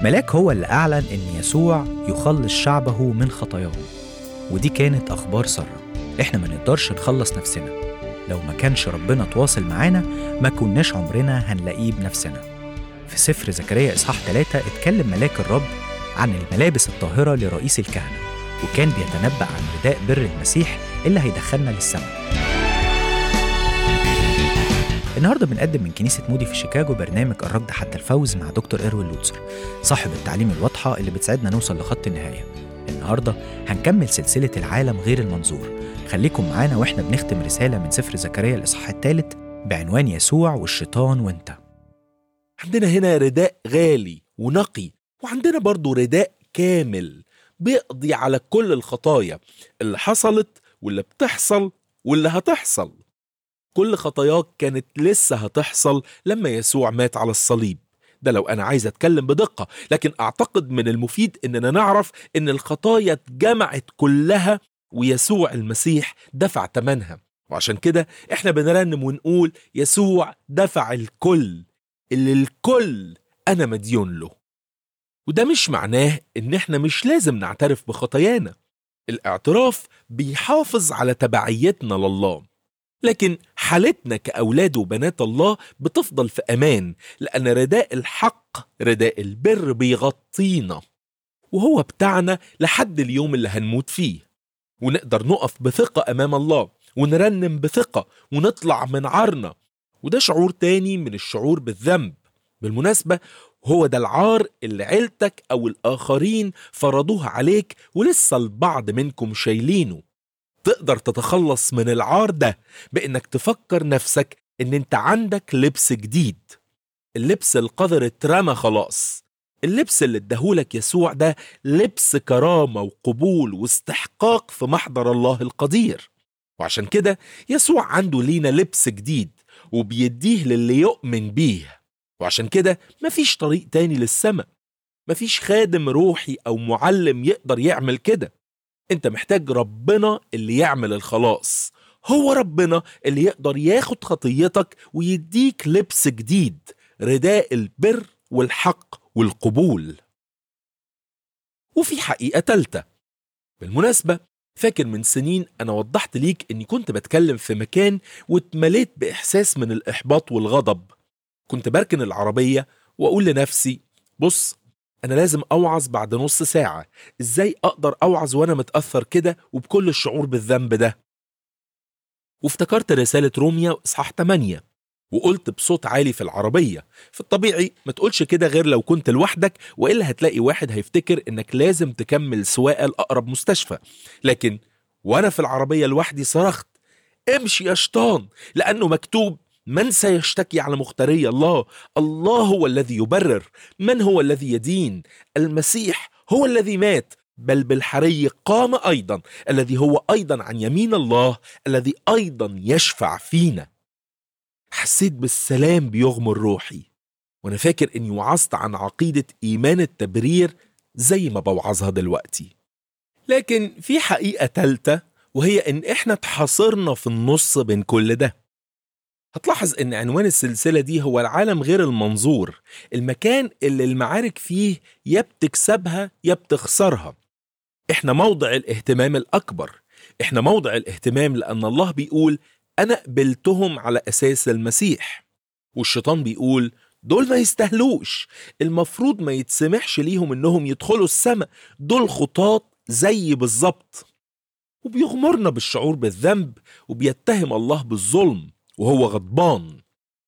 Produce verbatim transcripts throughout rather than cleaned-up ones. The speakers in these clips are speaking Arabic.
ملاك هو اللي أعلن إن يسوع يخلص شعبه من خطاياهم، ودي كانت أخبار سارة. إحنا ما نقدرش نخلص نفسنا، لو ما كانش ربنا تواصل معانا ما كناش عمرنا هنلاقيه بنفسنا. في سفر زكريا إصحاح ثلاثة اتكلم ملاك الرب عن الملابس الطاهرة لرئيس الكهنة، وكان بيتنبأ عن رداء بر المسيح اللي هيدخلنا للسماء. النهاردة بنقدم من كنيسة مودي في شيكاغو برنامج الركض حتى الفوز مع دكتور إروين لوتسر، صاحب التعليم الواضحة اللي بتساعدنا نوصل لخط النهاية. النهاردة هنكمل سلسلة العالم غير المنظور. خليكم معانا واحنا بنختم رسالة من سفر زكريا الإصحاح الثالث بعنوان يسوع والشيطان وانت. عندنا هنا رداء غالي ونقي، وعندنا برضو رداء كامل بيقضي على كل الخطايا اللي حصلت واللي بتحصل واللي هتحصل. كل خطاياك كانت لسه هتحصل لما يسوع مات على الصليب. ده لو أنا عايز أتكلم بدقة، لكن أعتقد من المفيد إننا نعرف إن الخطايا اتجمعت كلها ويسوع المسيح دفع ثمنها. وعشان كده إحنا بنرنم ونقول يسوع دفع الكل، اللي الكل أنا مديون له. وده مش معناه إن إحنا مش لازم نعترف بخطايانا. الاعتراف بيحافظ على تبعيتنا لله، لكن حالتنا كأولاد وبنات الله بتفضل في أمان، لأن رداء الحق رداء البر بيغطينا، وهو بتاعنا لحد اليوم اللي هنموت فيه. ونقدر نقف بثقة أمام الله ونرنم بثقة ونطلع من عارنا، وده شعور تاني من الشعور بالذنب. بالمناسبة هو ده العار اللي عيلتك أو الآخرين فرضوها عليك ولسه البعض منكم شايلينه. تقدر تتخلص من العار ده بإنك تفكر نفسك إن أنت عندك لبس جديد. اللبس القذر اترمى خلاص. اللبس اللي اداهولك يسوع ده لبس كرامة وقبول واستحقاق في محضر الله القدير. وعشان كده يسوع عنده لينا لبس جديد وبيديه للي يؤمن بيه. وعشان كده مفيش طريق تاني للسماء، مفيش خادم روحي أو معلم يقدر يعمل كده. انت محتاج ربنا اللي يعمل الخلاص. هو ربنا اللي يقدر ياخد خطيتك ويديك لبس جديد، رداء البر والحق والقبول. وفي حقيقة تالتة. بالمناسبة فاكر من سنين أنا وضحت ليك أني كنت بتكلم في مكان واتمليت بإحساس من الإحباط والغضب. كنت بركن العربية وأقول لنفسي بص، أنا لازم أوعظ بعد نص ساعة. إزاي أقدر أوعظ وأنا متأثر كده وبكل الشعور بالذنب ده؟ وافتكرت رسالة روميا إصحاح ثمانية وقلت بصوت عالي في العربية. في الطبيعي ما تقولش كده غير لو كنت لوحدك، وإلا هتلاقي واحد هيفتكر إنك لازم تكمل سواقة لأقرب مستشفى. لكن وأنا في العربية لوحدي صرخت امشي يا شيطان، لأنه مكتوب من سيشتكي على مختاري الله؟ الله هو الذي يبرر. من هو الذي يدين؟ المسيح هو الذي مات، بل بالحري قام أيضا، الذي هو أيضا عن يمين الله، الذي أيضا يشفع فينا. حسيت بالسلام بيغمر روحي، وأنا فاكر أني وعظت عن عقيدة إيمان التبرير زي ما بوعظها دلوقتي. لكن في حقيقة تالتة، وهي أن إحنا تحاصرنا في النص بين كل ده. هتلاحظ ان عنوان السلسلة دي هو العالم غير المنظور، المكان اللي المعارك فيه يا بتكسبها يا بتخسرها. احنا موضع الاهتمام الاكبر. احنا موضع الاهتمام لان الله بيقول انا قبلتهم على اساس المسيح، والشيطان بيقول دول ما يستهلوش، المفروض ما يتسمحش ليهم انهم يدخلوا السماء، دول خطاة زي بالظبط. وبيغمرنا بالشعور بالذنب وبيتهم الله بالظلم وهو غضبان.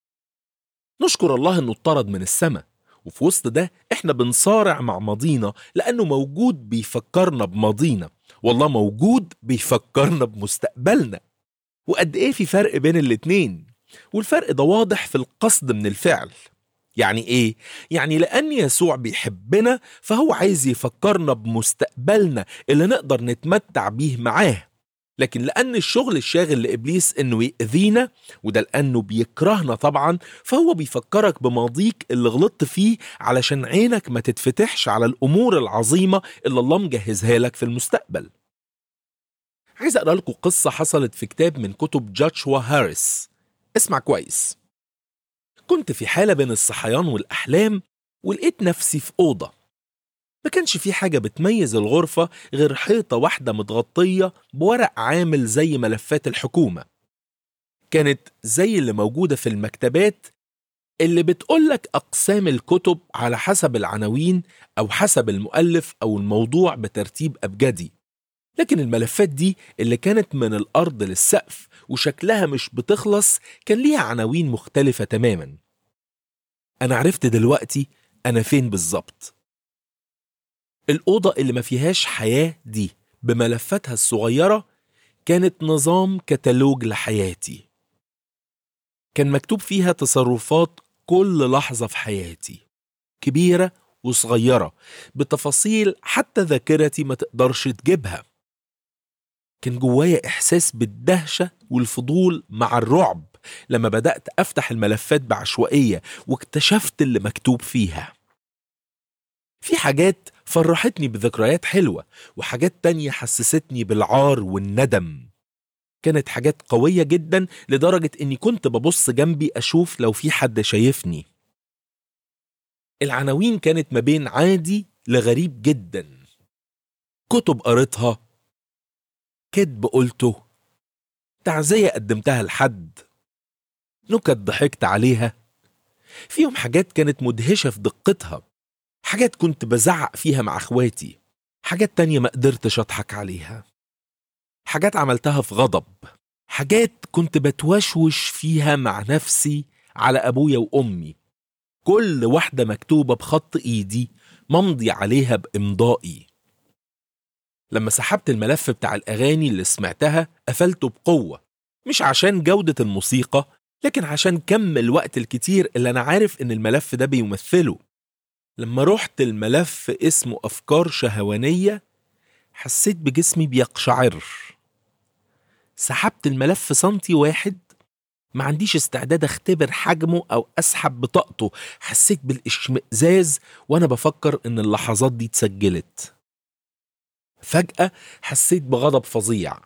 نشكر الله انه اطرد من السماء، وفي وسط ده احنا بنصارع مع ماضينا لانه موجود بيفكرنا بماضينا، والله موجود بيفكرنا بمستقبلنا. وقد ايه في فرق بين الاتنين، والفرق ده واضح في القصد من الفعل. يعني ايه؟ يعني لان يسوع بيحبنا فهو عايز يفكرنا بمستقبلنا اللي نقدر نتمتع بيه معاه. لكن لأن الشغل الشاغل لإبليس إنه يأذينا، وده لأنه بيكرهنا طبعا، فهو بيفكرك بماضيك اللي غلطت فيه علشان عينك ما تتفتحش على الأمور العظيمة اللي الله مجهزها لك في المستقبل. عايز أقرأ لكم قصة حصلت في كتاب من كتب جوشوا هاريس. اسمع كويس. كنت في حالة بين الصحيان والأحلام، ولقيت نفسي في أوضة ما كانش في حاجة بتميز الغرفة غير حيطة واحدة متغطية بورق عامل زي ملفات الحكومة. كانت زي اللي موجودة في المكتبات اللي بتقولك أقسام الكتب على حسب العناوين أو حسب المؤلف أو الموضوع بترتيب أبجدي. لكن الملفات دي اللي كانت من الأرض للسقف وشكلها مش بتخلص كان ليها عناوين مختلفة تماما. أنا عرفت دلوقتي أنا فين بالظبط. الأوضة اللي ما فيهاش حياة دي بملفاتها الصغيرة كانت نظام كتالوج لحياتي. كان مكتوب فيها تصرفات كل لحظة في حياتي، كبيرة وصغيرة، بتفاصيل حتى ذاكرتي ما تقدرش تجيبها. كان جوايا إحساس بالدهشة والفضول مع الرعب لما بدأت أفتح الملفات بعشوائية واكتشفت اللي مكتوب فيها. في حاجات فرحتني بذكريات حلوة، وحاجات تانية حسستني بالعار والندم. كانت حاجات قوية جدا لدرجة إني كنت ببص جنبي أشوف لو في حد شايفني. العناوين كانت ما بين عادي لغريب جدا، كتب قريتها، كدب قلته، تعزية قدمتها لحد، نكت ضحكت عليها. فيهم حاجات كانت مدهشة في دقتها، حاجات كنت بزعق فيها مع اخواتي، حاجات تانية ما قدرتش اضحك عليها، حاجات عملتها في غضب، حاجات كنت بتوشوش فيها مع نفسي على ابويا وامي. كل واحدة مكتوبة بخط ايدي ممضي عليها بامضائي. لما سحبت الملف بتاع الاغاني اللي سمعتها قفلته بقوة، مش عشان جودة الموسيقى لكن عشان كم الوقت الكتير اللي انا عارف ان الملف ده بيمثله. لما رحت الملف اسمه افكار شهوانية حسيت بجسمي بيقشعر. سحبت الملف سنتي واحد، ما عنديش استعداد اختبر حجمه او اسحب بطاقته. حسيت بالاشمئزاز وانا بفكر ان اللحظات دي اتسجلت. فجأة حسيت بغضب فظيع.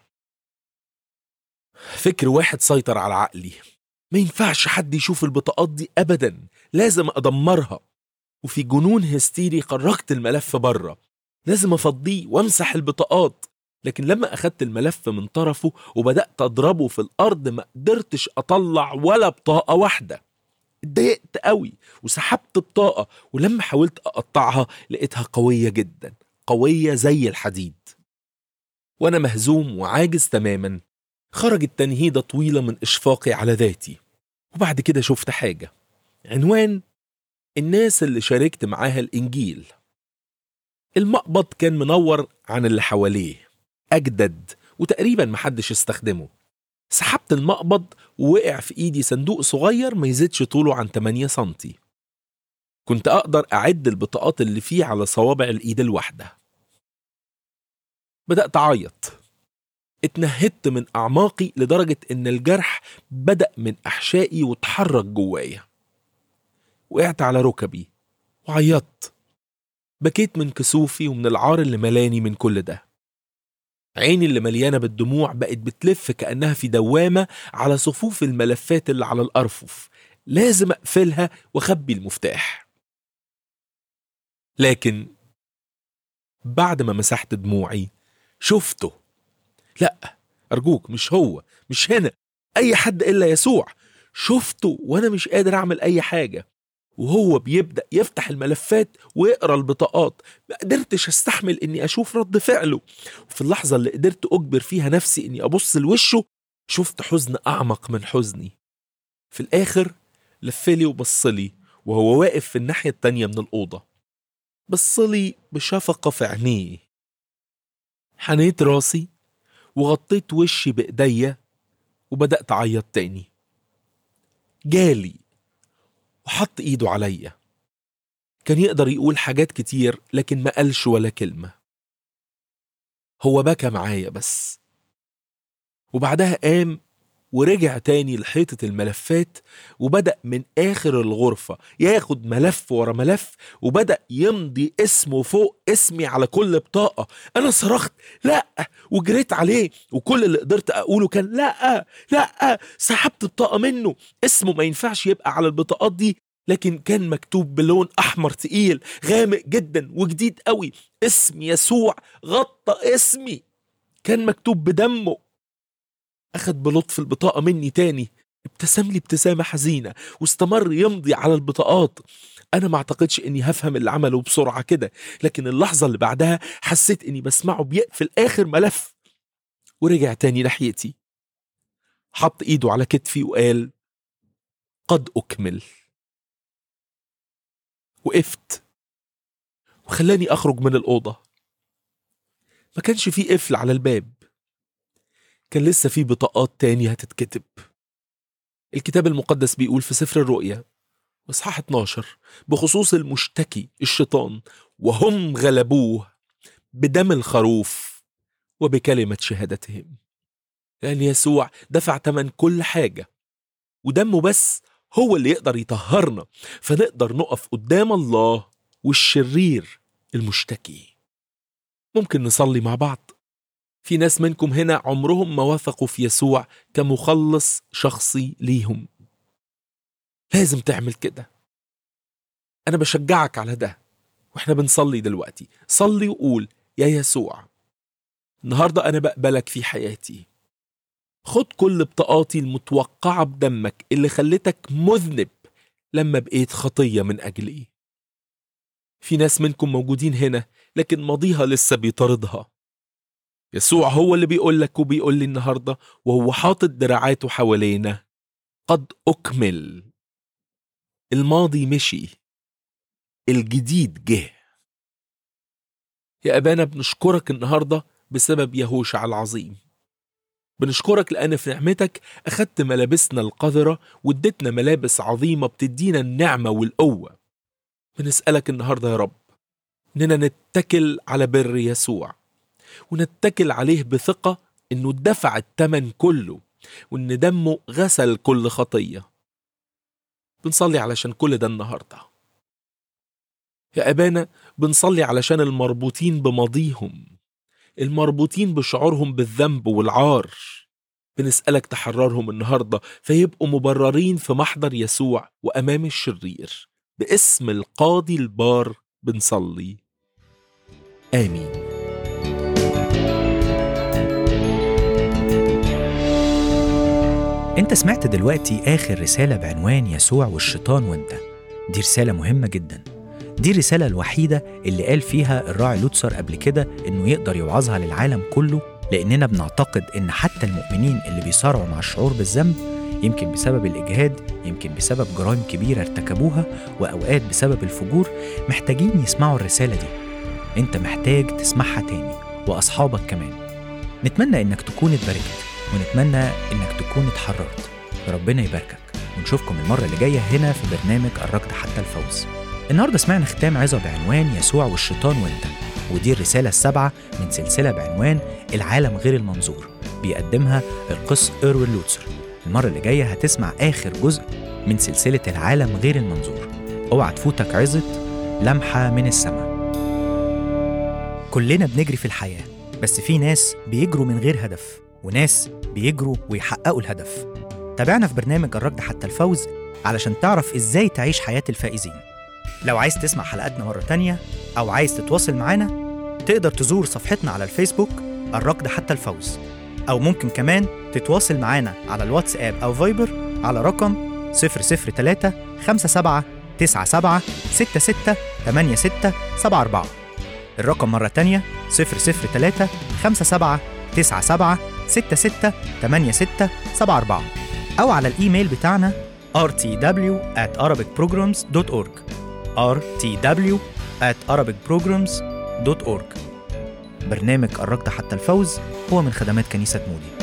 فكر واحد سيطر على عقلي، ما ينفعش حد يشوف البطاقات دي ابدا، لازم ادمرها. وفي جنون هستيري خرجت الملف بره، لازم افضيه وامسح البطاقات. لكن لما اخدت الملف من طرفه وبدأت اضربه في الارض ما قدرتش اطلع ولا بطاقة واحدة. اتضايقت قوي وسحبت بطاقة، ولما حاولت اقطعها لقيتها قوية جدا، قوية زي الحديد. وانا مهزوم وعاجز تماما خرجت تنهيدة طويلة من اشفاقي على ذاتي. وبعد كده شفت حاجة، عنوان الناس اللي شاركت معاها الإنجيل. المقبض كان منور عن اللي حواليه، أجدد وتقريبا محدش استخدمه. سحبت المقبض ووقع في إيدي صندوق صغير ما يزيدش طوله عن ثمانية سنتي. كنت أقدر أعد البطاقات اللي فيه على صوابع الإيد الواحدة. بدأت أعيط، اتنهدت من أعماقي لدرجة إن الجرح بدأ من أحشائي وتحرك جوايا. وقعت على ركبي وعيطت، بكيت من كسوفي ومن العار اللي ملاني من كل ده. عيني اللي مليانة بالدموع بقت بتلف كأنها في دوامة على صفوف الملفات اللي على الأرفف، لازم أقفلها وأخبي المفتاح. لكن بعد ما مسحت دموعي شفته. لا أرجوك، مش هو، مش هنا، أي حد إلا يسوع. شفته وأنا مش قادر أعمل أي حاجة، وهو بيبدأ يفتح الملفات ويقرأ البطاقات. ما قدرتش استحمل اني اشوف رد فعله. وفي اللحظة اللي قدرت اجبر فيها نفسي اني ابص لوشه شفت حزن اعمق من حزني. في الاخر لفلي وبصلي وهو واقف في الناحية التانية من الأوضة، بصلي بشفقة في عينيه. حنيت راسي وغطيت وشي بإيديا وبدأت أعيط تاني. جالي وحط ايده عليا. كان يقدر يقول حاجات كتير لكن ما قالش ولا كلمة. هو بكى معايا بس. وبعدها قام ورجع تاني لحيطة الملفات وبدأ من آخر الغرفة ياخد ملف ورا ملف وبدأ يمضي اسمه فوق اسمي على كل بطاقة. أنا صرخت لأ وجريت عليه، وكل اللي قدرت أقوله كان لأ لأ. سحبت البطاقة منه، اسمه ما ينفعش يبقى على البطاقات دي، لكن كان مكتوب بلون أحمر تقيل غامق جدا وجديد قوي. اسم يسوع غطى اسمي، كان مكتوب بدمه. أخد بلطف البطاقة مني تاني، ابتسم لي ابتسامة حزينة واستمر يمضي على البطاقات. أنا ما اعتقدش إني هفهم اللي عمله بسرعة كده، لكن اللحظة اللي بعدها حسيت إني بسمعه بيقفل آخر ملف، ورجع تاني ناحيتي، حط إيده على كتفي وقال: قد أكمل. وقفت وخلاني أخرج من الأوضة. ما كانش فيه قفل على الباب، كان لسه فيه بطاقات تاني هتتكتب. الكتاب المقدس بيقول في سفر الرؤيا وإصحاح اتناشر بخصوص المشتكي الشيطان: وهم غلبوه بدم الخروف وبكلمة شهادتهم. لأن يسوع دفع ثمن كل حاجة، ودمه بس هو اللي يقدر يطهرنا، فنقدر نقف قدام الله والشرير المشتكي. ممكن نصلي مع بعض؟ في ناس منكم هنا عمرهم ما وثقوا في يسوع كمخلص شخصي ليهم. لازم تعمل كده. أنا بشجعك على ده، وإحنا بنصلي دلوقتي. صلي وقول: يا يسوع، النهاردة أنا بقبلك في حياتي. خد كل بطاقاتي المتوقعة بدمك اللي خلتك مذنب لما بقيت خطية من أجلي. في ناس منكم موجودين هنا لكن ماضيها لسه بيطاردها. يسوع هو اللي بيقول لك وبيقول لي النهاردة وهو حاطط دراعاته حوالينا: قد أكمل. الماضي مشي، الجديد جه. يا أبانا، بنشكرك النهاردة بسبب يهوشع العظيم. بنشكرك لأن في نعمتك أخدت ملابسنا القذرة واديتنا ملابس عظيمة بتدينا النعمة والقوة. بنسألك النهاردة يا رب إننا نتكل على بر يسوع، ونتكل عليه بثقة إنه دفع الثمن كله، وإن دمه غسل كل خطية. بنصلي علشان كل ده النهاردة. يا أبانا، بنصلي علشان المربوطين بماضيهم، المربوطين بشعورهم بالذنب والعار. بنسألك تحررهم النهاردة فيبقوا مبررين في محضر يسوع وأمام الشرير. باسم القاضي البار بنصلي، آمين. انت سمعت دلوقتي آخر رسالة بعنوان يسوع والشيطان وانت. دي رسالة مهمة جدا. دي الرسالة الوحيدة اللي قال فيها الراعي لوتسر قبل كده إنه يقدر يوعظها للعالم كله، لأننا بنعتقد إن حتى المؤمنين اللي بيصارعوا مع الشعور بالذنب، يمكن بسبب الإجهاد، يمكن بسبب جرائم كبيرة ارتكبوها، وأوقات بسبب الفجور، محتاجين يسمعوا الرسالة دي. أنت محتاج تسمعها تاني، وأصحابك كمان. نتمنى إنك تكون اتباركت، ونتمنى إنك تكون اتحررت. ربنا يباركك، ونشوفكم المرة اللي جاية هنا في برنامج الركض حتى الفوز. النهاردة سمعنا ختام عظة بعنوان يسوع والشيطان وانت، ودي الرسالة السابعة من سلسلة بعنوان العالم غير المنظور، بيقدمها القس إروين لوتسر. المرة اللي جاية هتسمع آخر جزء من سلسلة العالم غير المنظور. اوعى تفوتك عظة لمحة من السماء. كلنا بنجري في الحياة، بس في ناس بيجروا من غير هدف، وناس بيجروا ويحققوا الهدف. تابعنا في برنامج الركض حتى الفوز علشان تعرف إزاي تعيش حياة الفائزين. لو عايز تسمع حلقاتنا مرة تانية أو عايز تتواصل معنا، تقدر تزور صفحتنا على الفيسبوك الركض حتى الفوز، أو ممكن كمان تتواصل معنا على الواتساب أو فايبر على رقم صفر صفر ثلاثة خمسة سبعة تسعة سبعة ستة ستة ثمانية ستة سبعة أربعة. الرقم مرة تانية صفر صفر ثلاثة خمسة سبعة تسعة سبعة ستة ستة ثمانية ستة سبعة أربعة، أو على الإيميل بتاعنا آر تي دبليو آت أرابيك بروجرامز دوت أورج آر تي دبليو آت أرابيك بروجرامز دوت أورج. برنامج الركض حتى الفوز هو من خدمات كنيسة مودي.